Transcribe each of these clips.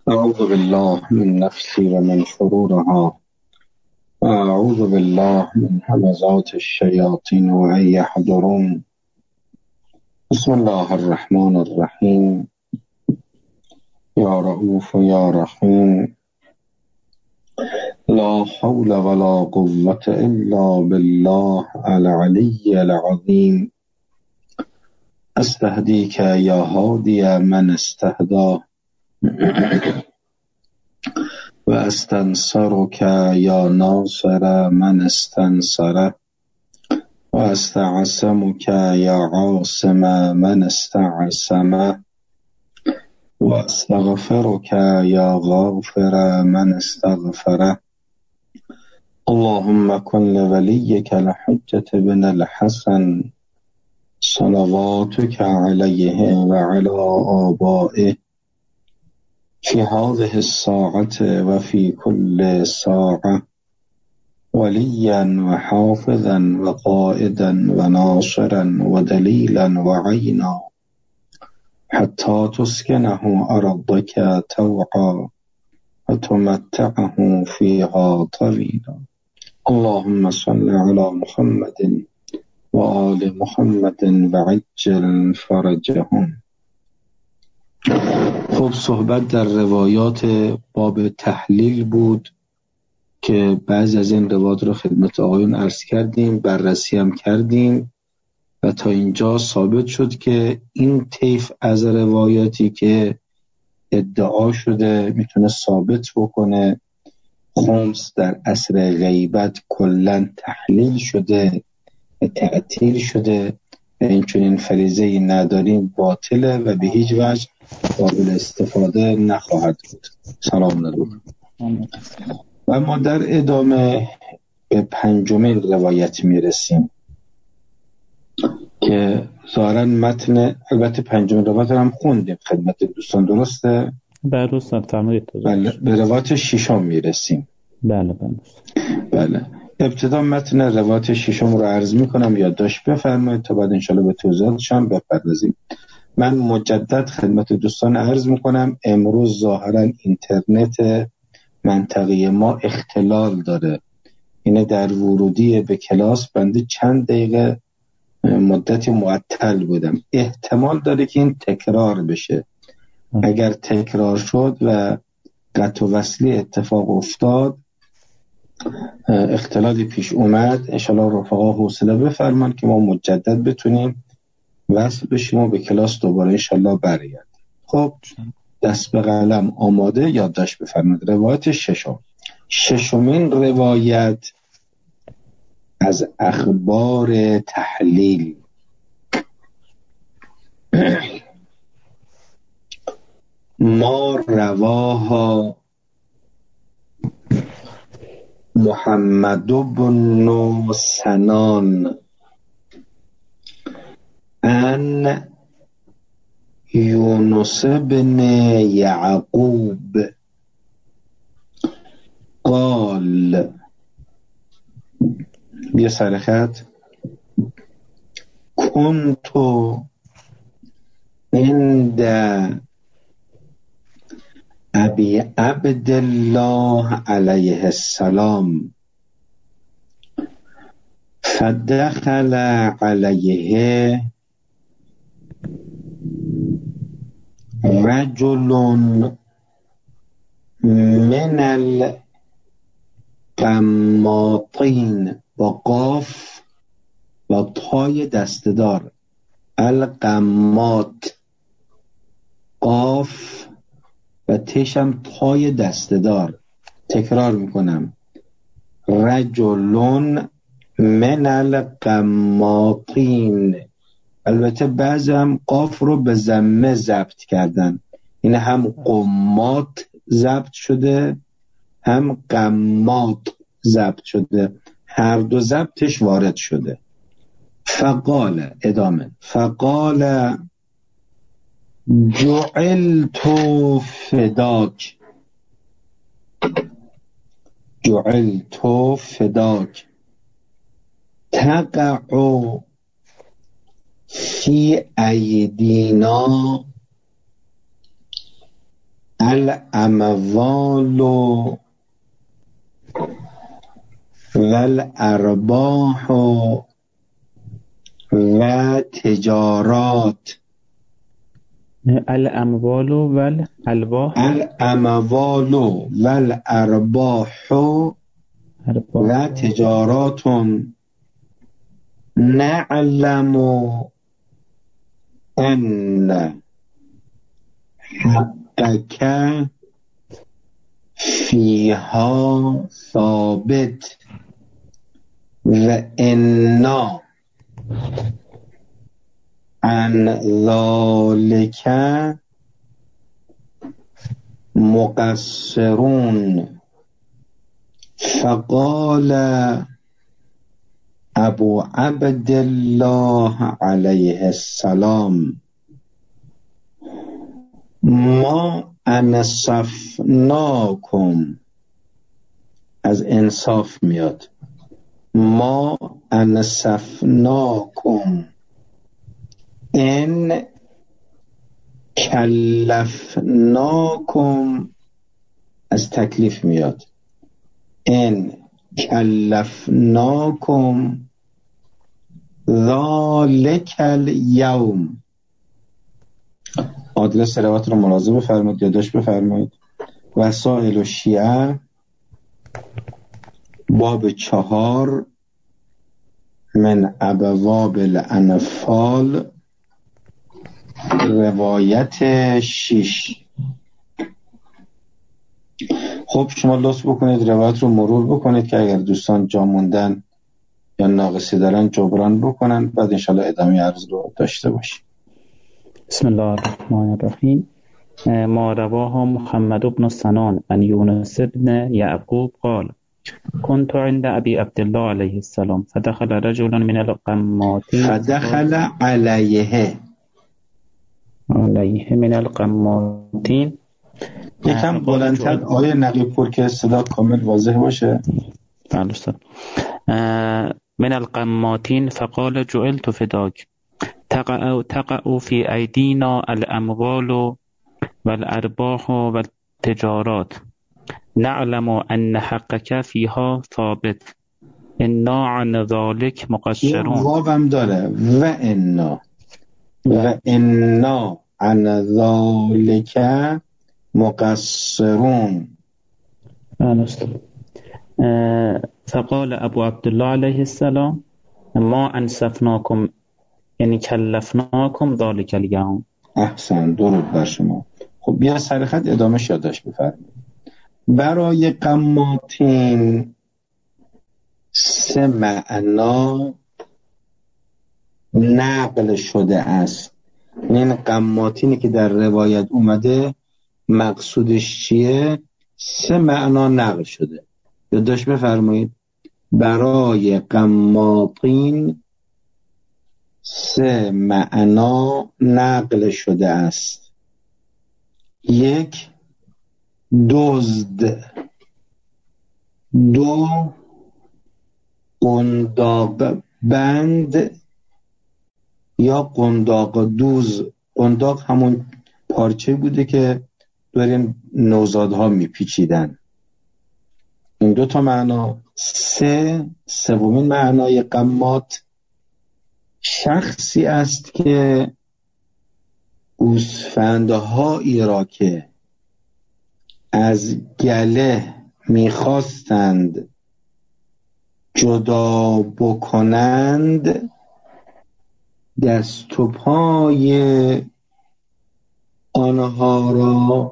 أعوذ بالله من نفسي ومن شرورها وأعوذ بالله من همزات الشياطين وأن يحضرون. بسم الله الرحمن الرحيم. يا رؤوف يا رحيم. لا حول ولا قوة إلا بالله العلي العظيم. أستهديك يا هادي من استهداه وأستنصرك يا ناصر من استنصره وأستعصمك يا عاصم من استعصمه وأستغفرك يا غافر من استغفره. اللهم كن لوليك الحجة بن الحسن صلواتك عليه وعلى آبائه في هذه الساعة وفي كل ساعة وليا وحافظا وقائدا وناصرا ودليلا وعينا حتى تسكنه أرضك توعا وتمتعه فيها طويلا. اللهم صل على محمد وآل محمد وعجل فرجهم. خب، صحبت در روایات باب تحلیل بود که بعضی از این روایات رو خدمت آقایون عرض کردیم، بررسی هم کردیم و تا اینجا ثابت شد که این طیف از روایاتی که ادعا شده میتونه ثابت بکنه خمس در عصر غیبت کلن تحلیل شده و تعطیل شده و این چنین فریضه‌ای نداریم، باطله و به هیچ وجه قابل استفاده نخواهد بود. سلام علیکم. و ما در ادامه به پنجمین روایت میرسیم که ظاهراً متن، البته پنجمین روایت هم خوندیم خدمت دوستان، درسته؟ بله، به روایت ششم میرسیم. بله. ابتدا متن روایت ششم رو عرض میکنم، یادداشت بفرمایید تا بعد انشالله به توضیحاتش هم بپردازیم. من مجدد خدمت دوستان عرض میکنم امروز ظاهراً اینترنت منطقه ما اختلال داره. اینه در ورودی به کلاس بنده چند دقیقه مدتی معطل بودم. احتمال داره که این تکرار بشه. اگر تکرار شد و قطع و وصلی اتفاق افتاد، اختلالی پیش اومد، انشالله رفقا حوصله بفرمان که ما مجدد بتونیم وصل بشیم و به کلاس دوباره انشالله برگردیم. خب، دست به قلم آماده، یادداشت بفرمایید. روایت ششمین روایت از اخبار تحلیل. ما رواها محمد بن سنان ان یونس بن یعقوب قال، بیا سر خط، كنت عند ابي عبد الله عليه السلام فدخل عليه رجل من القماطین با قاف و تای دستدار، القماط، قاف و تشم تای دستدار. تکرار میکنم، رجل من القماطین. البته بعضی هم قاف رو به ضمه ضبط کردن، این هم قماط ضبط شده هم قماط ضبط شده، هر دو ضبطش وارد شده. فقال، ادامه، فقال جعلت فداک، جعلت فداک تقع فی ایدینا الاموال والارباح و تجارات. الاموال والالباح. الاموال والارباح و تجارات نعلم ان حقك فيها ثابت و انا عن ذلك مقصرون. فقال ابو عبد الله علیه السلام ما انصفناکم، از انصاف میاد، ما انصفناکم ان کلفناکم، از تکلیف میاد، ان کلفناکم ذالک الیوم. آدرس روایت رو ملاحظه بفرمایید، یادداشت بفرمایید. وسائل الشیعه باب 4 من ابواب الانفال روایت 6. خب شما لطف بکنید روایت رو مرور بکنید که اگر دوستان جا موندن یا ناقصی دارن جبران بکنن، بعد انشالله ادامه عرض رو داشته باشیم. بسم الله الرحمن الرحیم. ما رواه محمد بن سنان عن یونس بن یعقوب قال كنت عند ابي عبد الله عليه السلام فدخل رجل من القماتين فدخل علیه من القماتين. یکم بلندتر آیه نقیب پور که صدا کامل واضح باشه. بله استاد. من القماتين فقال جعلت فداك تقع في أيدينا الأموال والأرباح والتجارات نعلم أن حقك فيها ثابت إنا عن ذلك مقصرون. واوم داره و انا عن ذلك مقصرون. فقال ابو عبد الله علیه السلام ما انصفناکم یعنی کلفناکم ذلک الیوم. احسن، درود بر شما. خب بیا سر خط ادامه یادداشت بفرمایید. برای قماتین 3 معنا نقل شده است. این قماتینی که در روایت اومده مقصودش چیه؟ 3 معنا نقل شده. یادداشت بفرمایید. برای قماتین 3 معنا نقل شده است. 1 دزد، 2 قنداق بند یا قنداق دوز. قنداق همون پارچه بوده که دورین نوزادها میپیچیدن. این 2 تا معنا. 3 سومین معنای قمات شخصی است که گوسفندهایی را که از گله میخواستند جدا بکنند دست و پای آنها را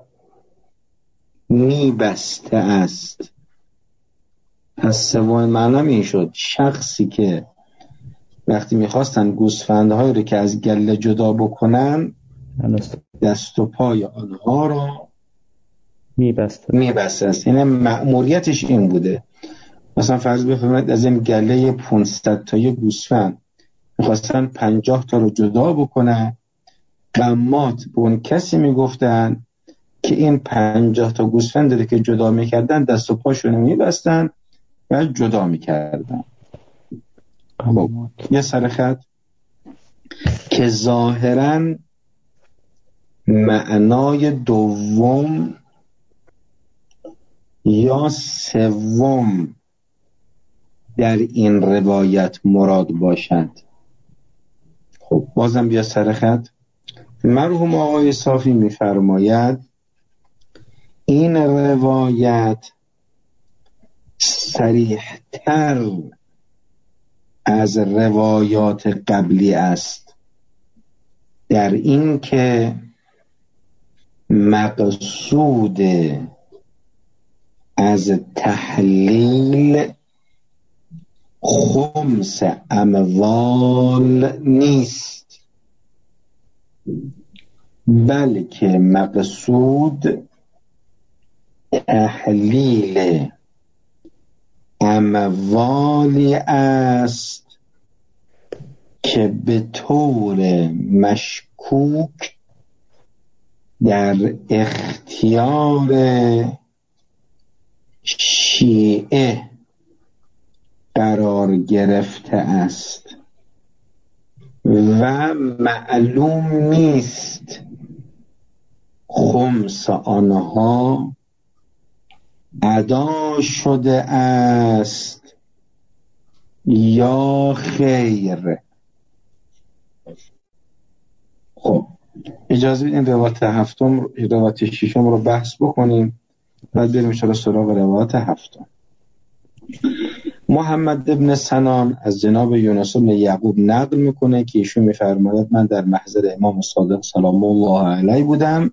میبسته است. پس سوم معنی این شد شخصی که وقتی میخواستن گوسفندهایی رو که از گله جدا بکنن دست و پای آنها را میبسته است. یعنی مأموریتش این بوده. مثلا فرض بفرمایید از این گله 500 تایی گوسفند میخواستن 50 تا رو جدا بکنن. قمات به اون کسی میگفتن که این 50 تا گوسفند رو که جدا میکردن دست و پاشون میبستن و جدا میکردن. خب یه سر خط که ظاهراً معنای دوم یا سوم در این روایت مراد باشد. خب بازم بیا سر خط. مرحوم آقای صافی می‌فرماید این روایت صریح‌تر از روایات قبلی است در این که مقصود از تحلیل خمس اموال نیست، بلکه مقصود تحلیل اموالی است که به طور مشکوک در اختیار شیعه قرار گرفته است و معلوم نیست خمس آنها ادا شده است یا خیر. خب اجازه بدین روایت هفتم روایت ششم رو بحث بکنیم بعد بریم سراغ روایت هفتم. محمد ابن سنان از جناب یونس بن یعقوب نقل میکنه که ایشون میفرماید من در محضر امام صادق سلام الله علیه بودم.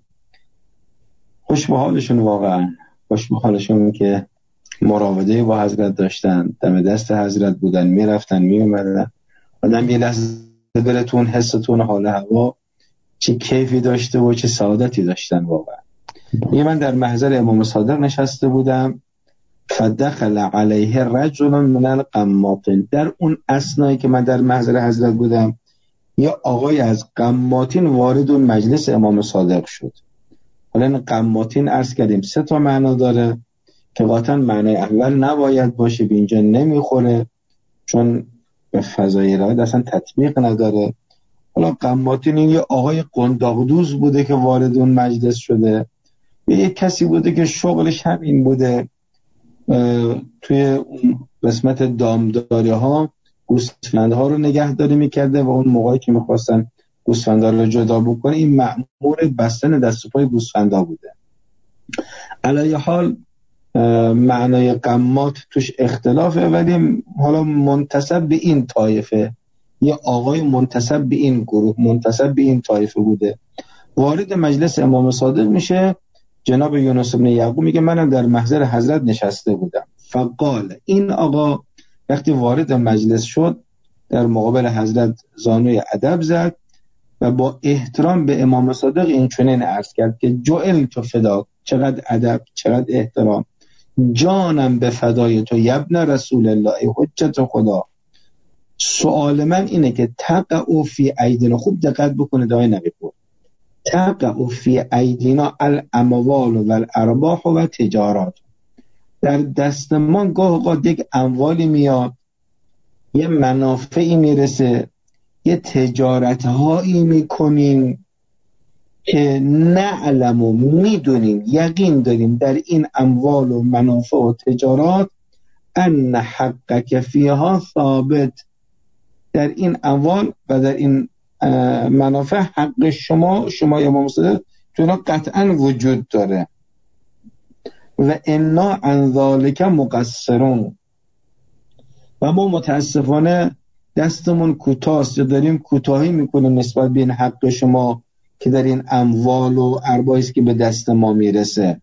خوش به حالشون، واقعا خوش به حالشون که مراوده با حضرت داشتن، دم دست حضرت بودن، میرفتن میومدن. آدم یه لحظه براتون حستون حال هوا چه کیفی داشته و چه سعادتی داشتن واقعا. من در محضر امام صادق نشسته بودم، فدخل علیه رجل من القماطین. در اون اثنایی که من در محضر حضرت بودم یا آقای از قماطین وارد اون مجلس امام صادق شد. حالا این قماطین عرض کردیم 3 معنا داره که قاطعا معنای اول نباید باشه، به اینجا نمیخوره چون به فضای رایت اصلا تطبیق نداره. حالا قماطین این یه آقای قنداقدوز بوده که وارد اون مجلس شده، یه کسی بوده که شغلش همین بوده توی اون قسمت دامداری ها گوسفندها رو نگهداری میکرده و اون موقعی که میخواستن گوسفندا رو جدا بکنه این مأمور بستن دست و پای گوسفندا بوده. علیه حال معنای قمات توش اختلافه، ولی حالا منتسب به این طایفه، یه آقای منتسب به این گروه، منتسب به این طایفه بوده. وارد مجلس امام صادق میشه. جناب یونس بن یعقوب میگه منم در محضر حضرت نشسته بودم. فقال، این آقا وقتی وارد مجلس شد در مقابل حضرت زانوی ادب زد و با احترام به امام صادق این چنین عرض کرد که جعلت فداک، چقدر ادب، چقدر احترام، جانم به فدای تو یبن رسول الله، ای حجت خدا. سوال من اینه که تقع فی ایدینا، خوب دقت بکنید آقای نبی پور، تقع فی ایدینا الاموال و الارباح و تجارات. در دست ما گاه اوقات یک اموالی میاد، یه منافعی میرسه، یه تجارتهایی میکنیم که نعلم و میدونیم، یقین داریم در این اموال و منافع و تجارات ان حقک فیها ثابت، در این اموال و در این منافع حق شما امام صادق تو اینا قطعا وجود داره و انا عن ذالک مقصرون، و ما متاسفانه دستمون کوتاست یا داریم کوتاهی میکنیم نسبت به این حق شما که در این اموال و ارباحی است که به دست ما میرسه.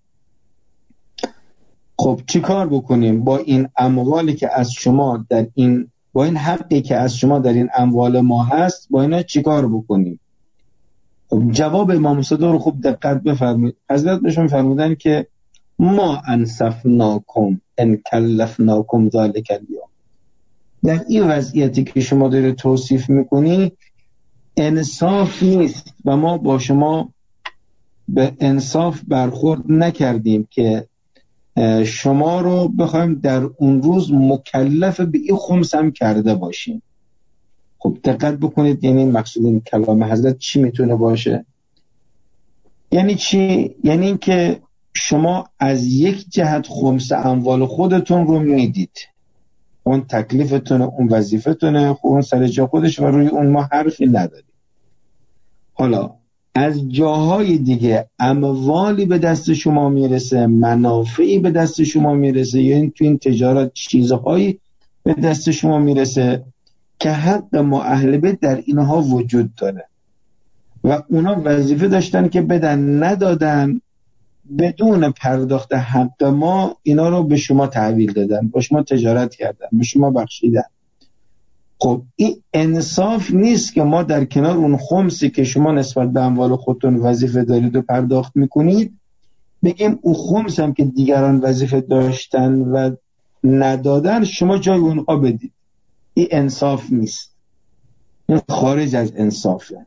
خب چی کار بکنیم با این اموالی که از شما در این، با این حقی که از شما در این اموال ما هست، با اینا چی کار بکنیم؟ خب جواب امام صادق رو خوب دقت بفرمایید. حضرت بهشون فرمودن که ما انصفناکم ان کلفناکم ذلک الیوم، در این وضعیتی که شما داره توصیف میکنی انصاف نیست و ما با شما به انصاف برخورد نکردیم که شما رو بخوایم در اون روز مکلف به این خمس هم کرده باشیم. خب دقت بکنید، یعنی مقصود این کلام حضرت چی میتونه باشه؟ یعنی چی؟ یعنی این که شما از یک جهت خمس اموال خودتون رو میدید، اون تکلیفتونه، اون وظیفتونه، اون سر جا خودش و روی اون ما حرفی نداریم. حالا از جاهای دیگه اموالی به دست شما میرسه، منافعی به دست شما میرسه، یا این تو این تجارت چیزهایی به دست شما میرسه که حق ما اهل بیت در اینها وجود داره و اونا وظیفه داشتن که بدن، ندادن، بدون پرداخت حق ما اینا رو به شما تحویل دادن، با شما تجارت کردن، به شما بخشیدن. خب این انصاف نیست که ما در کنار اون خمسی که شما نسبت به اموال خودتون وظیفه دارید و پرداخت میکنید بگیم اون خمس هم که دیگران وظیفه داشتن و ندادن شما جای اونها بدید. این انصاف نیست، این خارج از انصافه.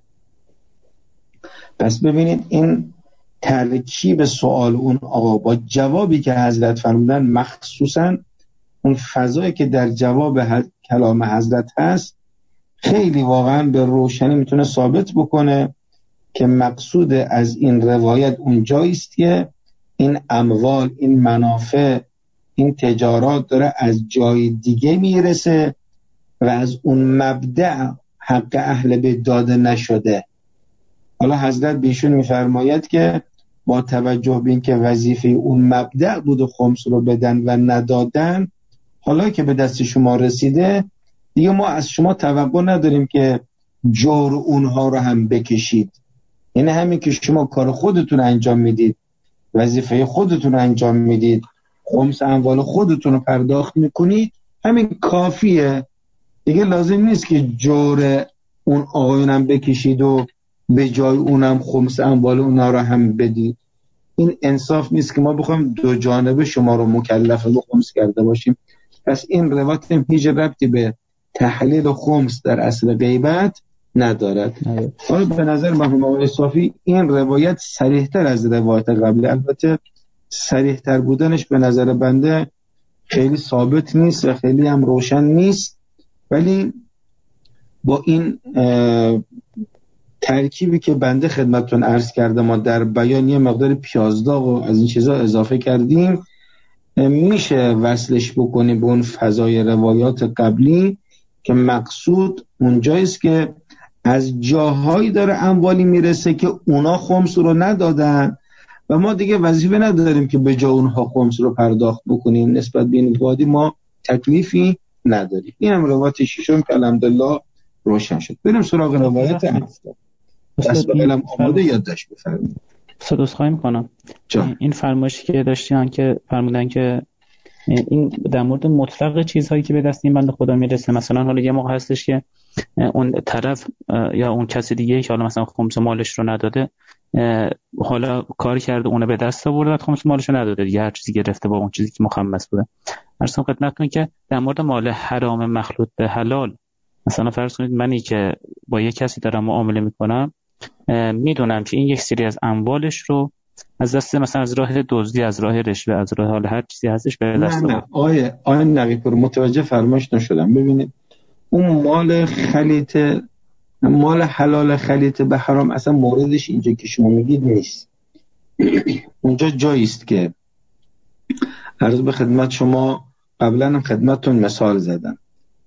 پس ببینید این ترکیب سوال اون آقا با جوابی که حضرت فرمودن، مخصوصا اون فضایی که در جواب کلام حضرت هست، خیلی واقعا به روشنی میتونه ثابت بکنه که مقصود از این روایت اونجایی است که این اموال، این منافع، این تجارات داره از جای دیگه میرسه و از اون مبدأ حق اهل بیت داده نشده. حالا حضرت بیشون میفرماید که با توجه به این که وظیفه اون مبدأ بود و خمس رو بدن و ندادن، حالا که به دست شما رسیده دیگه ما از شما توقع نداریم که جور اونها رو هم بکشید. یعنی همین که شما کار خودتون انجام میدید، وظیفه خودتون رو انجام میدید، خمس اموال خودتون رو پرداخت میکنید، همین کافیه دیگه. لازم نیست که جور اون آقایون هم بکشید و به جای اونم خمس اموال اونا رو هم بدید. این انصاف نیست که ما بخوایم دو جانبه شما رو مکلف به خمس کرده باشیم. پس این روایت هیچ ربطی به تحلیل خمس در اصل غیبت ندارد. حالا به نظر مرحوم آقای صافی این روایت صریح‌تر از روایت قبلی، البته صریح‌تر بودنش به نظر بنده خیلی ثابت نیست و خیلی هم روشن نیست، ولی با این ترکیبی که بنده خدمتتون عرض کرده ما در بیان یه مقدار پیازداغ و از این چیزا اضافه کردیم، میشه وصلش بکنیم به اون فضای روایات قبلی که مقصود اونجاییست که از جاهایی داره اموالی میرسه که اونا خمس رو ندادن و ما دیگه وظیفه نداریم که به جا اونها خمس رو پرداخت بکنیم، نسبت به این وادی ما تکلیفی نداریم. این هم روایت ششم که الحمدلله روشن شد. بریم سراغ روایت هفتم. دست به علم آماده یادداشت بفرمایید. صدوس خواهی میکنم. این فرمایشی که داشتین که فرمودن که این در مورد مطلق چیزهایی که به دست این بنده خدا میرسه، مثلا حالا یه موقع هستش که اون طرف یا اون کسی دیگه که حالا مثلا خمس مالش رو نداده، حالا کاری کرده اونه به دست آورده، خمس مالش رو نداده دیگه، هر چیزی گرفته با اون چیزی که مخمس بوده. ارسم خدمتتون که در مورد مال حرام مخلوط به حلال، مثلا فرض کنید منی که با یک کسی دارم معامله میکنم، میدونم که این یک سری از اموالش رو از دست، مثلا از راه دزدی، از راه رشوه، از راه حال هر چیزی هستش به دست نه آیه نبی پر متوجه فرمایش نشدم. ببینید اون مال خلیط، مال حلال خلیط به حرام اصلا موردش اینجا که شما میگید نیست. اونجا جایی است که عرض به خدمت شما قبلا هم خدمتتون مثال زدم.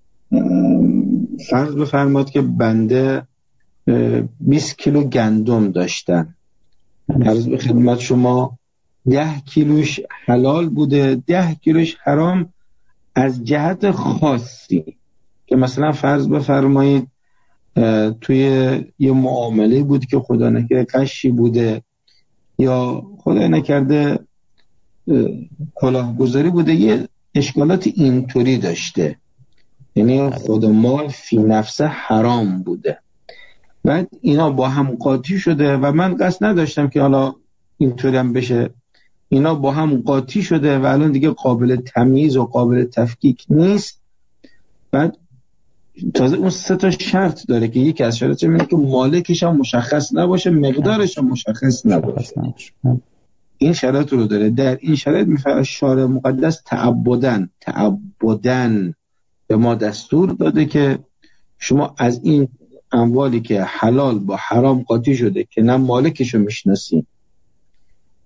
فرض بفرمایید که بنده 20 کیلو گندم داشتن، عرض به خدمت شما 10 کیلوش حلال بوده، 10 کیلوش حرام از جهت خاصی، که مثلا فرض بفرمایید توی یه معامله بود که خدا نکرده قشی بوده یا خدا نکرده کلاهگذاری بوده، یه اشکالات اینطوری داشته، یعنی خود مال فی نفسه حرام بوده. بعد اینا با هم قاطی شده و من قصد نداشتم که حالا اینطوری هم بشه، اینا با هم قاطی شده و الان دیگه قابل تمییز و قابل تفکیک نیست. بعد تازه اون 3 تا شرط داره که یکی از شرطش اینه که مالکش هم مشخص نباشه، مقدارش هم مشخص نباشه. این شرط رو داره. در این شرط میفرماید شارع مقدس تعبدن به ما دستور داده که شما از این اموالی که حلال با حرام قاطی شده که نه مالکش رو میشناسین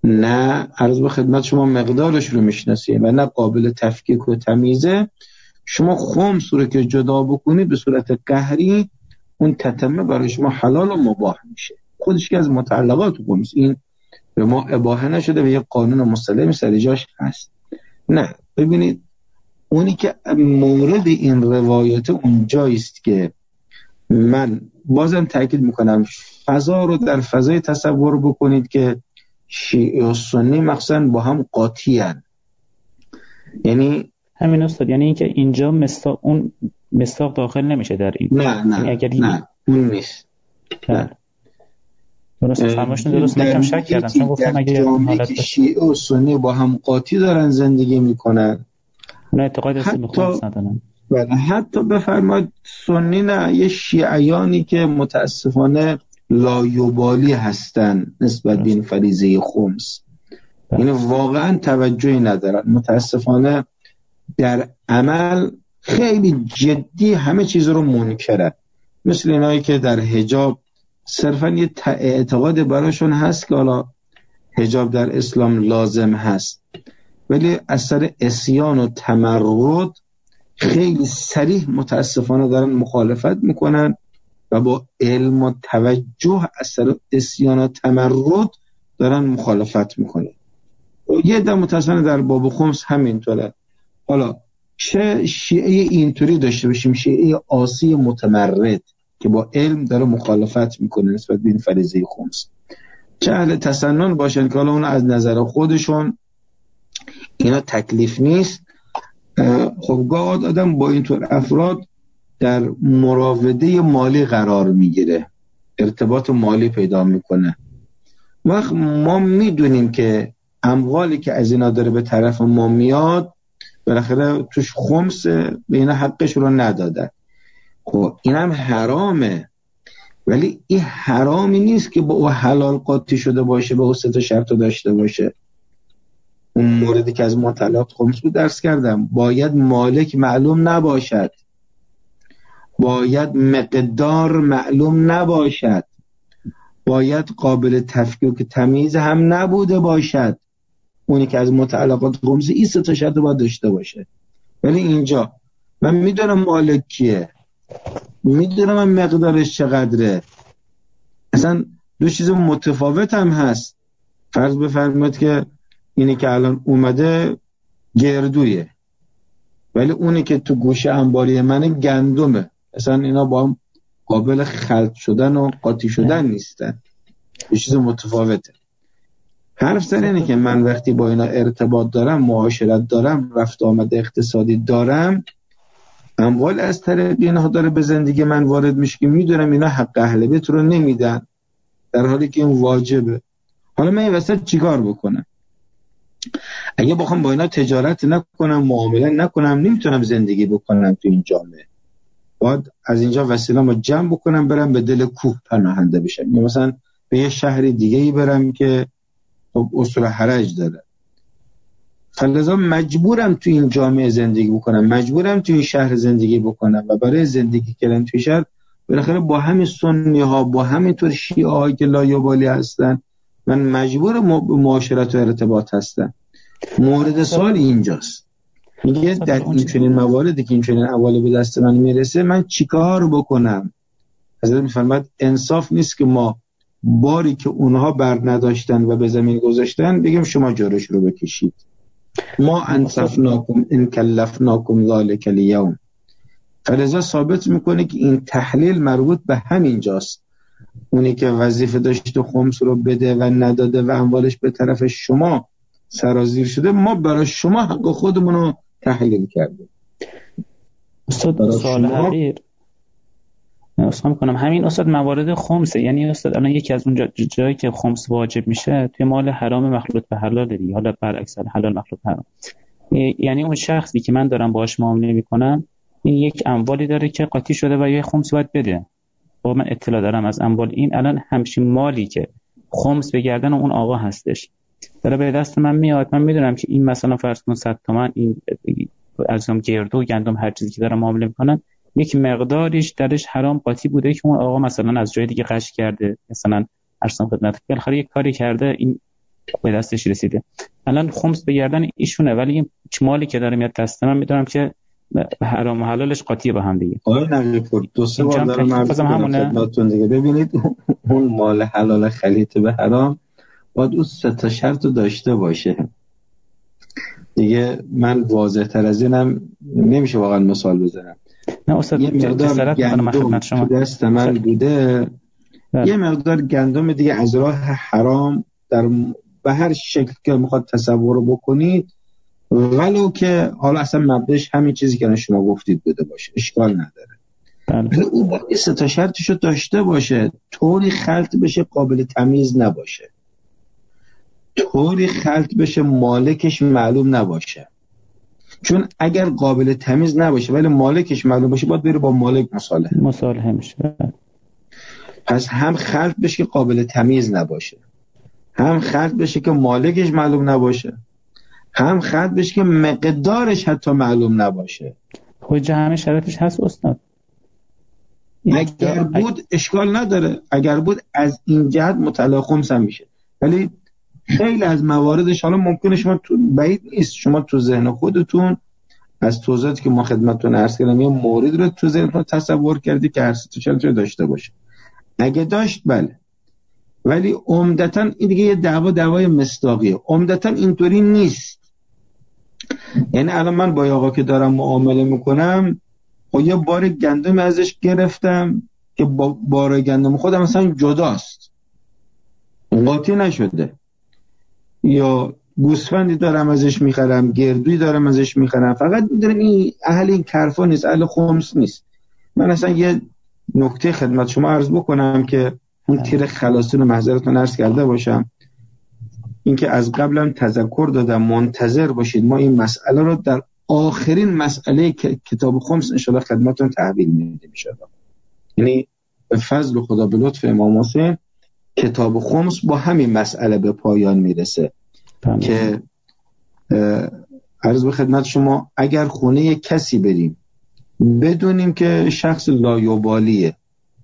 نه عرض به خدمت شما مقدارش رو میشناسیم و نه قابل تفکیک و تمیزه. شما خمس رو که جدا بکنید به صورت قهری، اون تتمه برای شما حلال و مباح میشه. خودش که از متعلقات خمس، این به ما اباحه نشده و یه قانون مسلم سر جاش هست. نه ببینید، اونی که مورد این روایت اونجایی است که من بازم تاکید میکنم فضا رو در فضای تصور بکنید که شیعه و سنی مخصوصا با هم قاطی هستند. یعنی همین استاد، یعنی اینکه اینجا اون مصداق داخل نمیشه در این. نه اون نیست. درست فرماشون درست. من کم شک کردم چون گفتم اگه جامعه که شیعه و سنی با هم قاطی دارن زندگی میکنن، نه اعتقاد است به خمس ندارن. بله حتی بفرمایید سنی نه، یه شیعیانی که متاسفانه لایوبالی هستن نسبت به این فریضه خمس، یعنی واقعا توجهی ندارن، متاسفانه در عمل خیلی جدی همه چیز رو منکرن. مثل اینایی که در حجاب صرفا یه اعتقاد براشون هست که حالا حجاب در اسلام لازم هست، ولی اثر عصیان و تمرد خیلی صریح متاسفانه دارن مخالفت میکنن و با علم و توجه اثر عصیان و تمرد دارن مخالفت میکنن. یه در متاسفانه در باب خمس همینطوره. حالا چه شیعه اینطوری داشته باشیم، شیعه عاصی متمرد که با علم داره مخالفت میکنه نسبت به این فریضه خمس، چه اهل تسنن باشن که حالا اون از نظر خودشون اینا تکلیف نیست. خب گاه آدم با اینطور افراد در مراوده مالی قرار میگیره، ارتباط مالی پیدا میکنه. وقت ما میدونیم که اموالی که از اینا داره به طرف ما میاد بالاخره توش خمس به اینا حقش رو ندادن. خب اینم حرامه، ولی این حرامی نیست که با او حلال قاطی شده باشه، به او سه تا شرط داشته باشه. اون موردی که از مطلقات خمس بود درس کردم، باید مالک معلوم نباشد، باید مقدار معلوم نباشد، باید قابل تفکیک و تمیز هم نبوده باشد. اونی که از متعلقات خمس این سه تا شرط باید داشته باشه. ولی اینجا من میدونم مالک کیه، میدونم من مقدارش چقدره، اصلا دو چیز متفاوت هم هست. فرض بفرمایید که اینی که الان اومده گردویه، ولی اونی که تو گوشه انباری منه گندمه، اصلا اینا با هم قابل خلط شدن و قاطی شدن نیستن، دو چیز متفاوته. حرف سر اینه که من وقتی با اینا ارتباط دارم، معاشرت دارم، رفت آمد اقتصادی دارم، اموال از طریق اینها داره به زندگی من وارد میشه که میدونم اینا حق اهل بیت رو نمیدن، در حالی که این واجبه. حالا من این وسط چیکار بکنم؟ اگه بخوام با اینا تجارت نکنم، معامله نکنم، نمیتونم زندگی بکنم تو این جامعه. باید از اینجا وسیله‌مو جمع بکنم برم به دل کوه پناهنده بشم، یا مثلا به یه شهر دیگه‌ای برم که خب اصول حرج داره. فلذا مجبورم تو این جامعه زندگی بکنم، مجبورم تو این شهر زندگی بکنم و برای زندگی کردن تو شهر بالاخره با همین سنی ها، با همین طور شیعه هایی که لایوبالی هستن، من مجبور معاشرت و ارتباط هستم. مورد سوال اینجاست، میگه در این چنین مواردی که این چنین احوالی به دست من میرسه من چیکار بکنم؟ حضرت میفرماد انصاف نیست که ما باری که اونها بر نداشتن و به زمین گذاشتن بگیم شما جارش رو بکشید. ما انصفناکم ان کلفناکم ذالک الیوم. فلذا ثابت میکنه که این تحلیل مربوط به همین جاست. اونی که وظیفه داشته خمس رو بده و نداده و اموالش به طرف شما سرازیر شده، ما برای شما حق خودمون رو تحلیل کردیم. استاد سوال حقیر اصلا میکنم همین استاد موارد خمسه، یعنی استاد الان یکی از اون جایی که خمس واجب میشه توی مال حرام مخلوط به حلال دیگه، حالا برعکس حلال مخلوط به حرام، یعنی اون شخصی که من دارم باهاش معامله میکنم این یک اموالی داره که قاطی شده و یه خمس باید بده، با من اطلاع دارم از اموال این، الان همچین مالی که خمس به گردن اون آقا هستش داره به دست من میاد، من میدونم که این مثلا فرض کن 100 تومن این ارزم گردو و گندم هر چیزی که دارم معامله میکنن یک مقداریش درش حرام قاطی بوده که اون آقا مثلا از جای دیگه قش کرده، مثلا ارسام خدمت بالاخره یک کاری کرده، این به دستش رسیده. الان خمس به گردن ایشونه، ولی این مالی که داره میاد دست من میدونم که حرام و حلالش قاطیه با هم دیگه. آقای نقی‌پور دو سه بار دارم عرض می‌کنم خدمتتون دیگه، ببینید اون مال حلال خلیط به حرام باید اون 3 تا شرط رو داشته باشه دیگه. من واضح تر از اینم نمیشه واقعا مثال بزنم. نه استاد، یه مقدار گندم تو دست من بوده، یه مقدار گندم دیگه از راه حرام به هر شکل که میخواد تصور رو بکنید، ولو که حالا اصلا مبدأش همین چیزی که شما گفتید بوده باشه، اشکال نداره. ولی او باید 3 تا شرطشو داشته باشه. طوری خلط بشه قابل تمیز نباشه، طوری خلط بشه مالکش معلوم نباشه. چون اگر قابل تمیز نباشه ولی مالکش معلوم باشه، باید بره با مالک مصالحه میشه. پس هم خلط بشه که قابل تمیز نباشه، هم خلط بشه که مالکش معلوم نباشه، هم خلط بشه که مقدارش حتی معلوم نباشه. خود همه شرطش هست استاد. اگر بود اشکال نداره، اگر بود از این جهت مطلع خمس هم میشه. ولی خیلی از مواردش حالا ممکنه شما تو بعید نیست شما تو ذهن خودتون از توضیحاتی که ما خدمتتون عرض کردم یه مورد رو تو ذهنتون تصور کردی که هر 3 تا شرط داشته باشه. اگه داشت بله، ولی عمدتاً این دیگه یه دعوای مصداقیه. عمدتاً اینطوری نیست. یعنی الان من با آقا که دارم معامله میکنم، خب یه بار گندم ازش گرفتم که بار گندم خودم مثلا جداست، قاطی نشده، یا گوسفندی دارم ازش میخرم، گردوی دارم ازش میخرم، فقط میدونم این اهل این کرفا نیست، اهل خمس نیست. من اصلا یه نکته خدمت شما عرض بکنم که اون تیر خلاصی رو محضرتون عرض کرده باشم، اینکه از قبلم تذکر دادم منتظر باشید، ما این مسئله رو در آخرین مسئله کتاب خمس انشاءالله خدمتتون تحویل میدیم انشاءالله. یعنی به فضل خدا به لطف امام حسین کتاب خمس با همین مسئله به پایان میرسه که عرض به خدمت شما اگر خونه کسی بریم بدونیم که شخص لایوبالیه،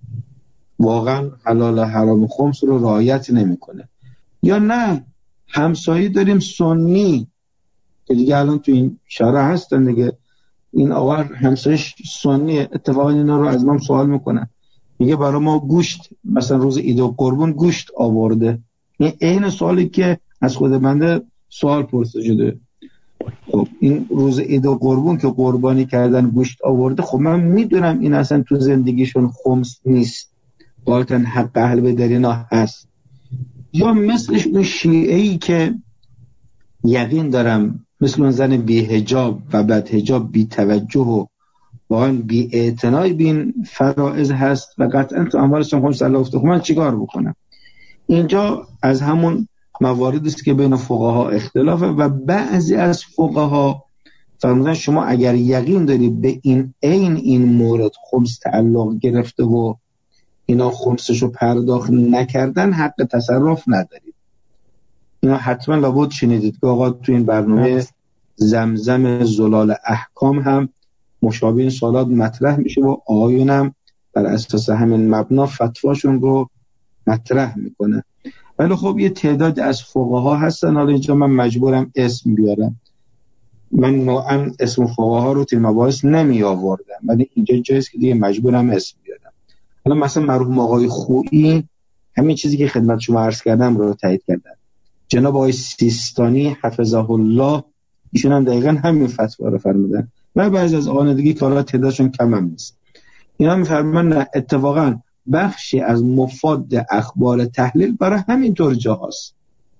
واقعا حلال و حرام خمس رو رعایت نمیکنه، یا نه همسایه داریم سنی که دیگه الان تو این شهر هستن دیگه، این آقا همسایش سنی، اتفاقا اینا رو از ما سوال میکنن، میگه برای ما گوشت مثلا روز عید و قربان گوشت آورده. این عین سوالی که از خود بنده سوال پرسیده شده. خب این روز عید و قربان که قربانی کردن گوشت آورده، خب من میدونم این اصلا تو زندگیشون خمس نیست، باید حق اهل بیت در اینا هست. یا مثلش اون شیعه‌ای که یقین دارم مثل اون زن بی حجاب و بد حجاب بی توجه و واقعا بی اعتنای بین فرائض هست و قطعا تو اموالش هم خمس الله افته. خب من چیکار بکنم؟ اینجا از همون مواردی است که بین فقها اختلافه و بعضی از فقها فرمودن شما اگر یقین داری به این مورد خمس تعلق گرفته و اینا خمسشو پرداخت نکردن، حق تصرف ندارید. اینا حتما لابد شنیدید که آقا تو این برنامه زمزم زلال احکام هم مشابه این سوالات مطرح میشه و آقایونم بر اساس همین مبنا فتواشون رو مطرح میکنه. ولی خب یه تعداد از فقها هستن، حالا اینجا من مجبورم اسم بیارم، من نوعا اسم فقها رو توی مباحث نمی آوردم ولی اینجا جایست که دیگه مجبورم اسم بیارم. حالا مثلا مرحوم آقای خویی همین چیزی که خدمت شما عرض کردم رو تایید کردن. جناب آقای سیستانی حفظه الله ایشون هم دقیقاً همین فتوا رو فرمودن و بعضی از آقایان دیگه که حالا تعدادشون کم هم نیست، اینا میفرمایند نه اتفاقاً بخشی از مفاد اخبار تحلیل برای همین طور جاهاست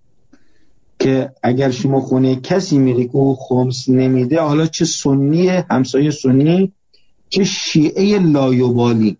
که اگر شما خونه کسی میری که او خمس نمیده، حالا چه سنی همسایه سنی چه شیعه لایوبالی،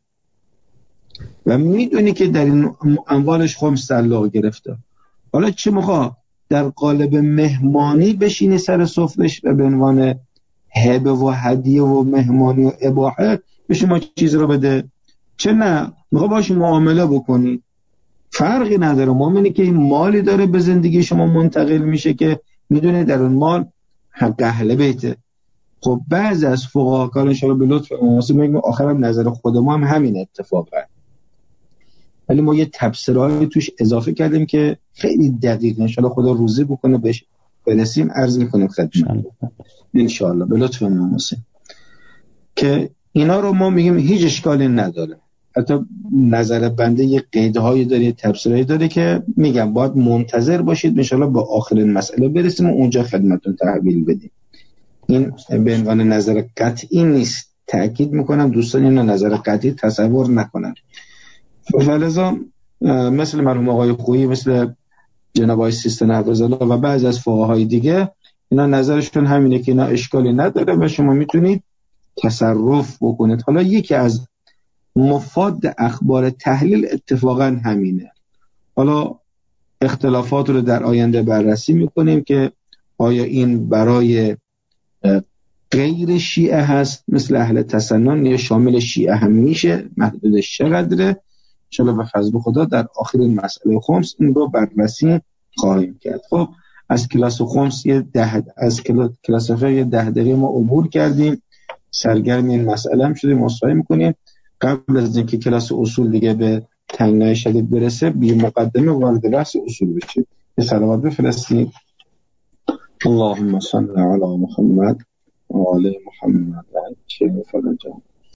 و میدونی که در این اموالش خمس تعلق گرفته، حالا چه موقع در قالب مهمانی بشینی سر سفرش و به عنوان هبه و هدیه و مهمانی و اباحه به شما چیز رو بده، چه نه میخوا باش معامله بکنی، فرقی نداره. مؤمنی که این مالی داره به زندگی شما منتقل میشه که میدونه در اون مال حق اهل بیته. خب بعضی از فقها کار انشاءالله به لطف امام میگم آخرم نظر خود ما هم همین اتفاقه، ولی ما یه تبصره‌ای توش اضافه کردیم که خیلی دقیق، انشالله خدا روزی بکنه بهش برسیم، عرض میکنیم خدمت انشالله به لطف امام حسین که اینا رو ما میگیم هیچ اشکالی نداره. حتی نظر بنده یه قیدهایی داره، یه تبصرهایی داره که میگم باید منتظر باشید انشالله با آخرین مسئله برسیم و اونجا خدمتتون تحویل بدیم. این به عنوان نظر قطعی نیست، تأکید میکنم دوستان اینو نظر قطعی تصور نکنن. فلذا مثل مرحوم آقای خویی، مثل جناب آقای سیستان حفظ‌الله و بعضی از فقهای دیگه، اینا نظرشون همینه که اینا اشکالی نداره و شما میتونید تصرف بکنید. حالا یکی از مفاد اخبار تحلیل اتفاقا همینه. حالا اختلافات رو در آینده بررسی میکنیم که آیا این برای غیر شیعه هست مثل اهل تسنن یا شامل شیعه هم میشه، محدودش چقدره، انشاءالله به فضل خدا در آخرین مسئله خمس این رو بررسی خواهیم کرد. خب از کلاس خمس از کلاس فقه 10 دقیقه ما عبور کردیم، سرگرم این مسئله هم شدیم، عذرخواهی میکنیم. قبل از اینکه کلاس اصول دیگه به تنگنای شدید برسه، بی مقدمه وارد بحث اصول بشید. یه صلوات بفرستید. اللهم صل علی محمد و آل محمد و عجل فرجهم.